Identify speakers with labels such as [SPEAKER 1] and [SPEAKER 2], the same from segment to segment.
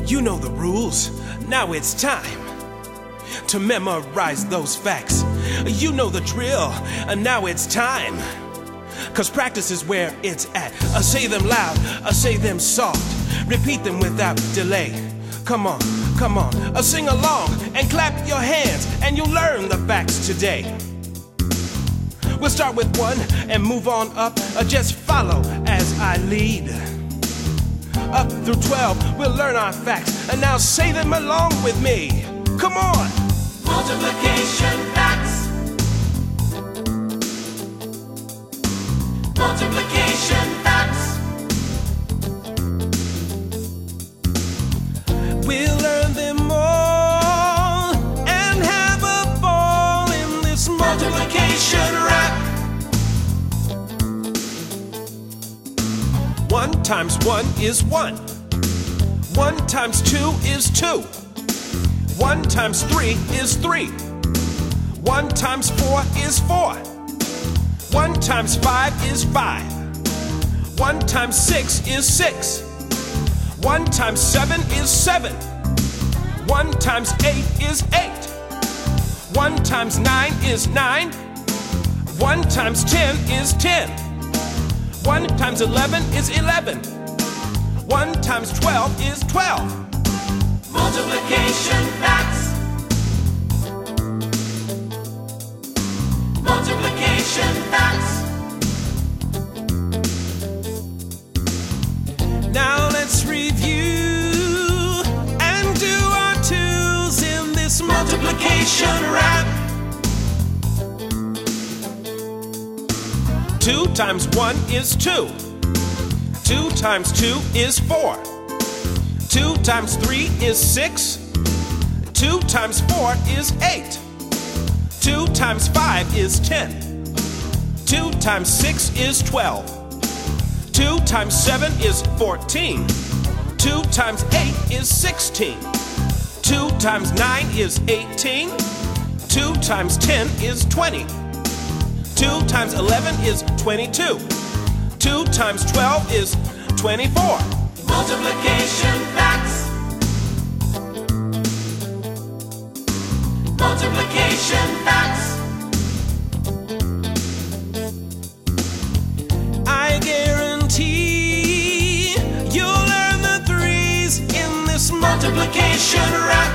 [SPEAKER 1] You know the rules. Now it's time to memorize those facts. You know the drill. Now it's time, 'cause practice is where it's at. Say them loud, say them soft. Repeat them without delay. Come on, come on. Sing along and clap your hands, and you'll learn the facts today. We'll start with 1 and move on up. Just follow as I lead. Up through 12, we'll learn our facts. And now say them along with me. Come on.
[SPEAKER 2] Multiplication facts. Multiplication facts.
[SPEAKER 1] We'll learn them all and have a ball in this multiplication rap. 1 times 1 is 1. 1 times 2 is 2. 1 times 3 is 3. 1 times 4 is 4. 1 times 5 is 5. 1 times 6 is 6. 1 times 7 is 7. 1 times 8 is 8. 1 times 9 is 9. 1 times 10 is 10. 1 times 11 is 11. 1 times 12 is 12.
[SPEAKER 2] Multiplication facts. Multiplication facts.
[SPEAKER 1] Now let's review and do our twos in this multiplication rap. 2 times 1 is 2. 2 times 2 is 4. 2 times 3 is 6. 2 times 4 is 8. 2 times 5 is 10. 2 times 6 is 12. 2 times 7 is 14. 2 times 8 is 16. 2 times 9 is 18. 2 times 10 is 20. 2 times 11 is 22. 2 times 12 is 24.
[SPEAKER 2] Multiplication facts. Multiplication facts.
[SPEAKER 1] I guarantee you'll learn the threes in this multiplication rap.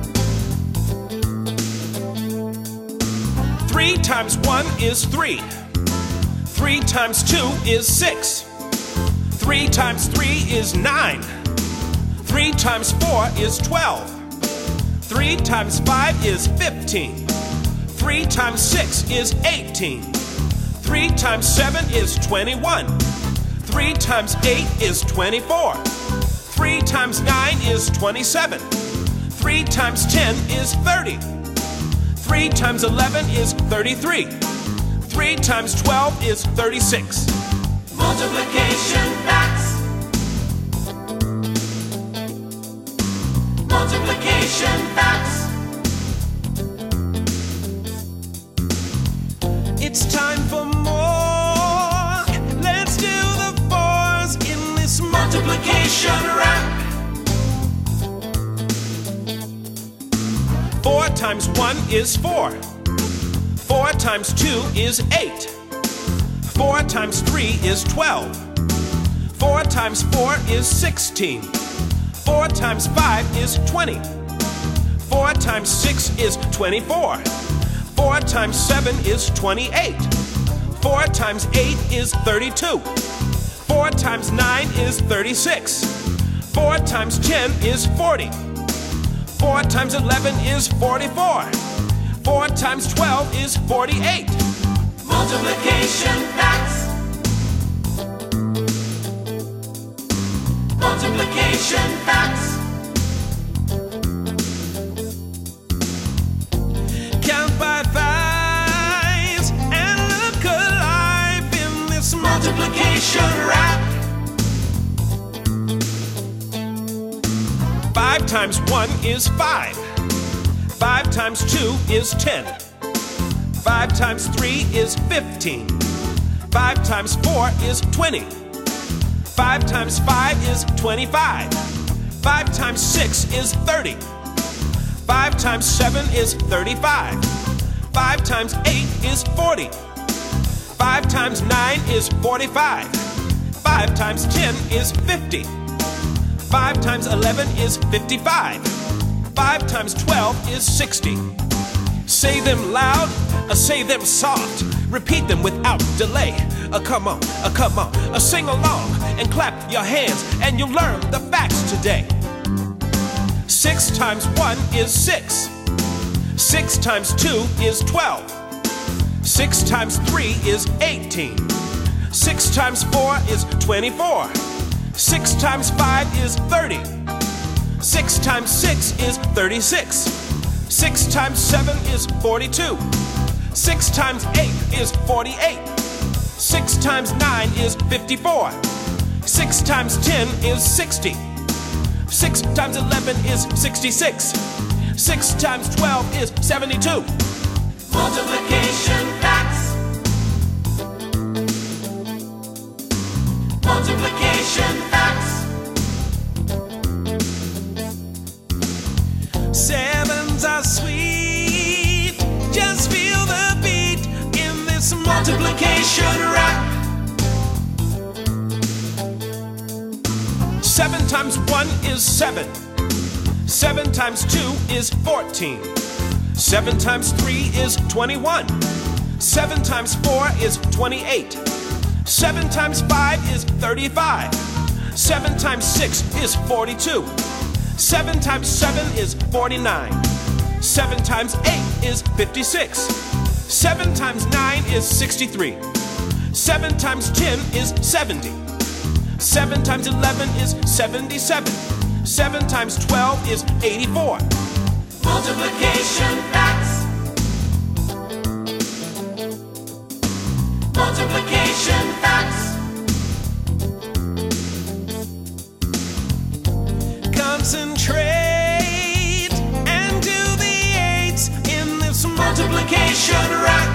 [SPEAKER 1] 3 times 1 is 3. 3 times 2 is 6. 3 times 3 is 9. 3 times 4 is 12. 3 times 5 is 15. 3 times 6 is 18. 3 times 7 is 21. 3 times 8 is 24. 3 times 9 is 27. 3 times 10 is 30. 3 times 11 is 33. 3 times 12 is 36.
[SPEAKER 2] Multiplication facts. Multiplication facts.
[SPEAKER 1] It's time for more. Let's do the 4s in this multiplication rap. 4 times 1 is 4. 4 times 2 is 8. 4 times 3 is 12. 4 times 4 is 16. 4 times 5 is 20. 4 times 6 is 24. 4 times 7 is 28. 4 times 8 is 32. 4 times 9 is 36. 4 times 10 is 40. 4 times 11 is 44. 4 times 12 is 48.
[SPEAKER 2] Multiplication facts. Multiplication facts.
[SPEAKER 1] Count by 5s and look alive in this multiplication rap. 5 times 1 is 5. 5 times 2 is 10. 5 times 3 is 15. 5 times 4 is 20. 5 times 5 is 25. 5 times 6 is 30. 5 times 7 is 35. 5 times 8 is 40. 5 times 9 is 45. 5 times 10 is 50. 5 times 11 is 55. 5 times 12 is 60. Say them loud, say them soft. Repeat them without delay. Come on, sing along and clap your hands and you'll learn the facts today. 6 times 1 is 6. 6 times 2 is 12. 6 times 3 is 18. 6 times 4 is 24. 6 times 5 is 30. 6 times 6 is 36. 6 times 7 is 42. 6 times 8 is 48. 6 times 9 is 54. 6 times 10 is 60. 6 times 11 is 66. 6 times 12 is 72.
[SPEAKER 2] Multiplication facts. Multiplication facts.
[SPEAKER 1] Sevens are sweet. Just feel the beat in this multiplication rap. 7 times 1 is 7. 7 times 2 is 14. 7 times 3 is 21. 7 times 4 is 28. 7 times 5 is 35. 7 times 6 is 42. 7 times 7 is 49. 7 times 8 is 56. 7 times 9 is 63. 7 times 10 is 70. 7 times 11 is 77. 7 times 12 is 84.
[SPEAKER 2] Multiplication facts. Multiplication facts.
[SPEAKER 1] Concentrate and do the 8s in this multiplication rap.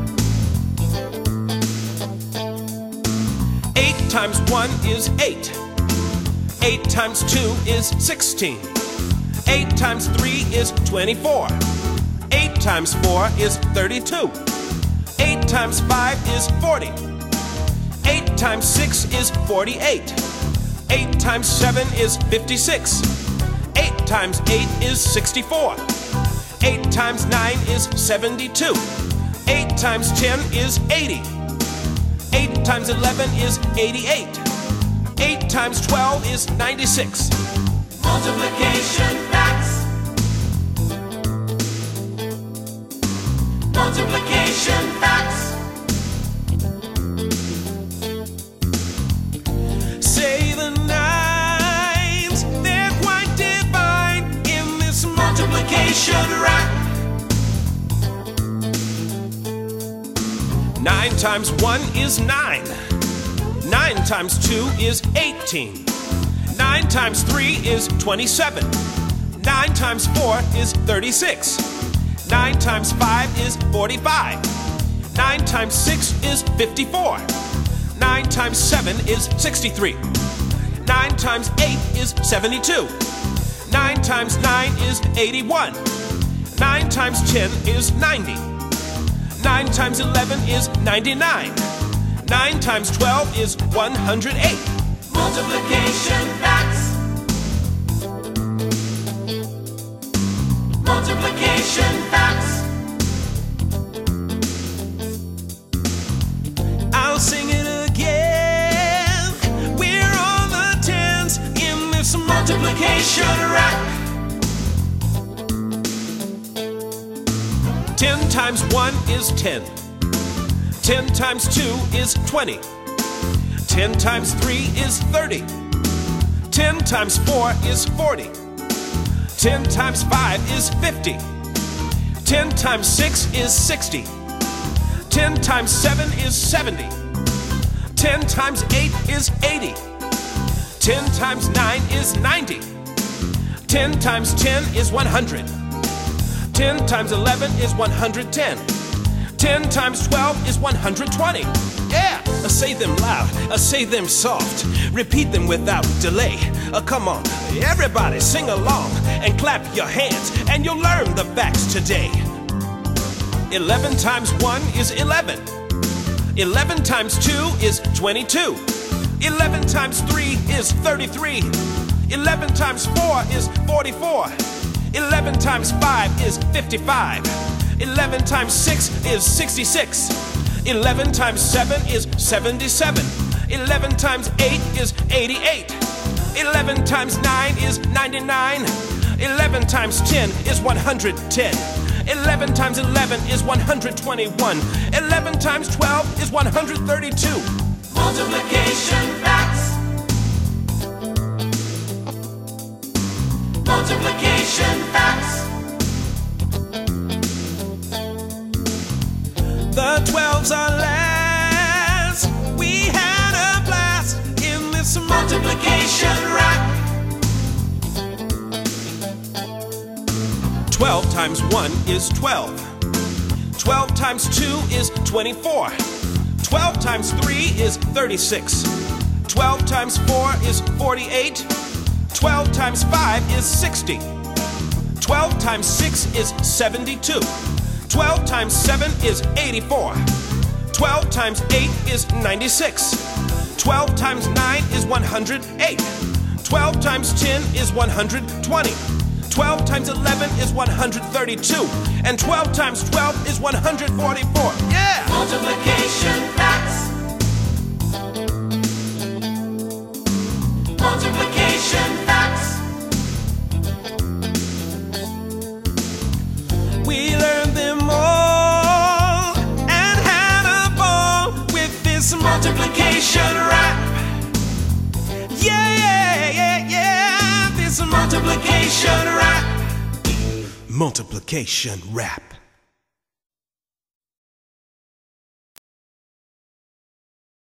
[SPEAKER 1] 8 times 1 is 8. 8 times 2 is 16. 8 times 3 is 24. 8 times 4 is 32. 8 times 5 is 40. 8 times 6 is 48. 8 times 7 is 56. 8 times 8 is 64. 8 times 9 is 72. 8 times 10 is 80. 8 times 11 is 88. 8 times 12 is 96.
[SPEAKER 2] Multiplication facts. Multiplication facts.
[SPEAKER 1] Say the 9s, they're quite divine in this multiplication rap. 9 times 1 is 9. 9 times 2 is 18. 9 times 3 is 27. 9 times 4 is 36. 9 times 5 is 45. 9 times 6 is 54. 9 times 7 is 63. 9 times 8 is 72. 9 times 9 is 81. 9 times 10 is 90. 9 times 11 is 99. 9 times 12 is 108.
[SPEAKER 2] Multiplication facts. Multiplication facts.
[SPEAKER 1] I'll sing it again. We're on the 10s in this multiplication rap. 10 times 1 is 10. 10 times 2 is 20. 10 times 3 is 30. 10 times 4 is 40. 10 times 5 is 50. 10 times 6 is 60. 10 times 7 is 70. 10 times 8 is 80. 10 times 9 is 90. 10 times 10 is 100. 10 times 11 is 110. 10 times 12 is 120. Yeah! Say them loud, say them soft. Repeat them without delay. Come on, Everybody sing along and clap your hands, and you'll learn the facts today. 11 times 1 is 11. 11 times 2 is 22. 11 times 3 is 33. 11 times 4 is 44. 11 times 5 is 55. 11 times 6 is 66. 11 times 7 is 77. 11 times 8 is 88. 11 times 9 is 99. 11 times 10 is 110. 11 times 11 is 121. 11 times 12 is 132.
[SPEAKER 2] Multiplication facts. Multiplication facts.
[SPEAKER 1] The 12s are last. We had a blast in this
[SPEAKER 2] Multiplication rap.
[SPEAKER 1] 12 times 1 is 12. 12 times 2 is 24. 12 times 3 is 36. 12 times 4 is 48. 12 times 5 is 60. 12 times 6 is 72. 12 times 7 is 84. 12 times 8 is 96. 12 times 9 is 108. 12 times 10 is 120. 12 times 11 is 132. And 12 times 12 is 144. Yeah!
[SPEAKER 2] Multiplication facts. Multiplication facts.
[SPEAKER 1] We learned them all and had a ball with this multiplication rap. Yeah, this multiplication rap. Multiplication rap.